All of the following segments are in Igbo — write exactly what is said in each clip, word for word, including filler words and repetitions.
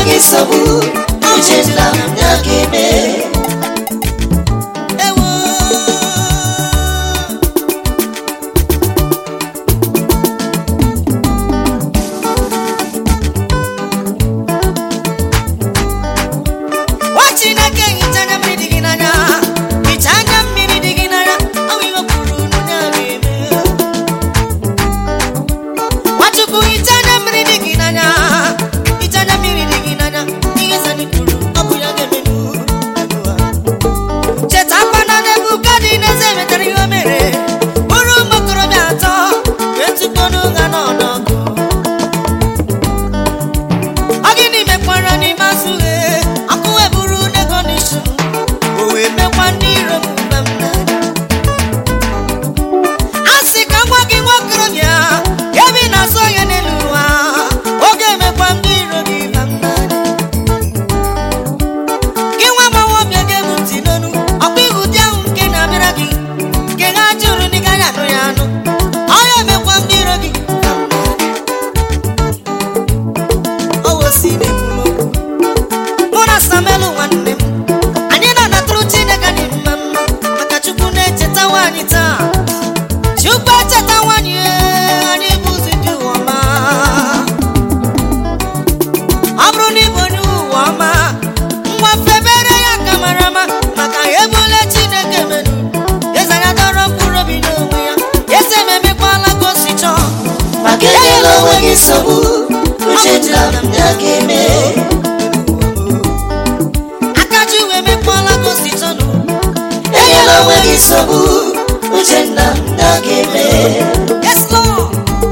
enweghị nsogbu uche nna m ga-eme. Nsogbu uche nna m ga-eme. Akaji wee mekwala gosi tọnụ. Enyela onwe gị nsogbu uche nna m ga-eme. Yes Lord.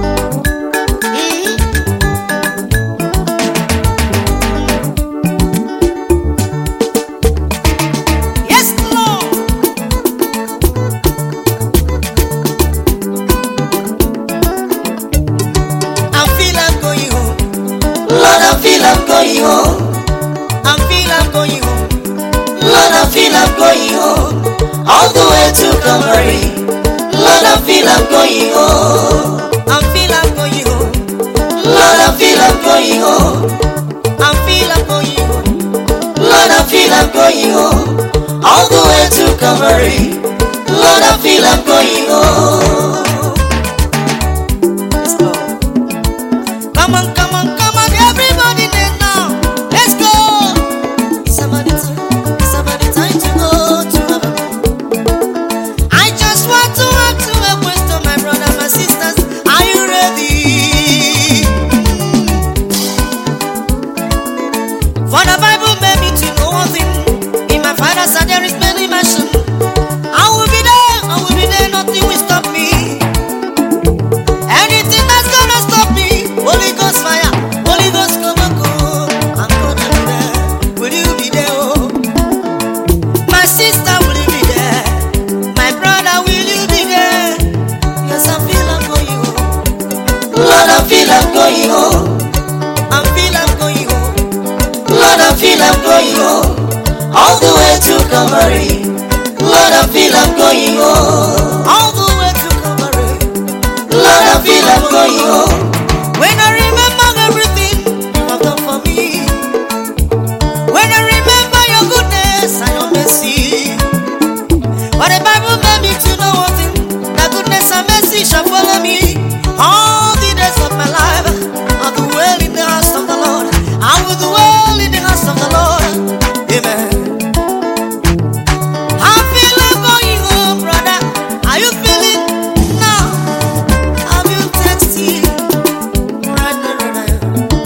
I feel I'm going home. I feel I'm going home. Lord, I feel I'm going home. All the way to Calvary. Lord, I feel I'm going home. I feel I'm going home. Lord, I feel I'm going home. I feel I'm going home. Lord, I feel I'm going home. All the way to Calvary. Lord, I feel I'm going home. Let's go. Come on, come on, come on, everybody there now. Let's go. It's about the time. It's about the time to go to heaven. I just want to ask you a question, my brother, my sisters. Are you ready? For the Bible made me to know one thing. In my father's house there is many mansions. I will be there. I will be there. Nothing will stop me. Anything that's gonna stop me, Holy Ghost fire, Holy Ghost come and go. I'm gonna be there. Will you be there? Oh, my sister, will you be there? My brother, will you be there? Yes, I feel I'm going home. Lord, I feel I'm going home. I feel I'm going home. Lord, I feel I'm going home. All the way to Calvary. Lord, I feel I'm going home. All the way to Calvary. Lord, I feel I'm going home. When I remember everything you have done for me, when I remember your goodness and your mercy, but the Bible made me to know one thing, that goodness and mercy shall follow me all the days of my life. I will dwell in the house of the Lord. I will dwell in the house of the Lord. Amen. I feel like going home, brother. Are you feeling now? Have you texted? Right now, right now.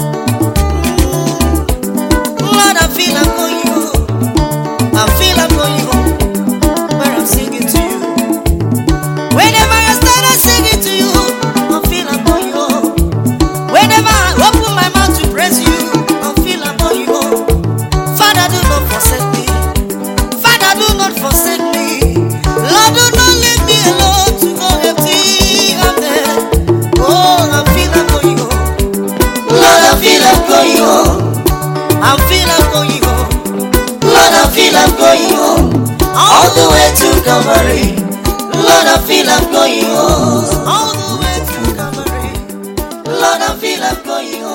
Lord, I feel I'm going home. I feel I'm going home. Where I'm singing to you. Whenever I started singing to you, I feel I'm going home. Whenever I open my mouth to praise you, I feel I'm going home. Father, do not forsake me. Father, do not forsake me. Lord, do not leave me alone to go empty-handed. Oh, I feel I'm going home. Lord, I feel I'm going home. I feel I'm going home. Lord, I feel I'm going home. All the way to Calvary. Lord, I feel I'm going home. All the way to Calvary. Lord, I feel I'm going home.